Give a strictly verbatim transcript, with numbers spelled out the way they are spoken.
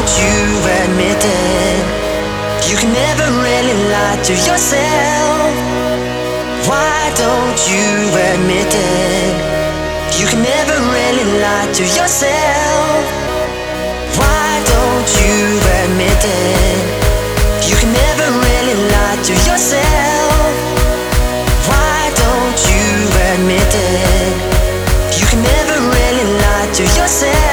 don't you admit it? You can never really lie to yourself. Why don't you admit it? You can never really lie to yourself. Why don't you admit it? You can never really lie to yourself. Why don't you admit it? You can never really lie to yourself.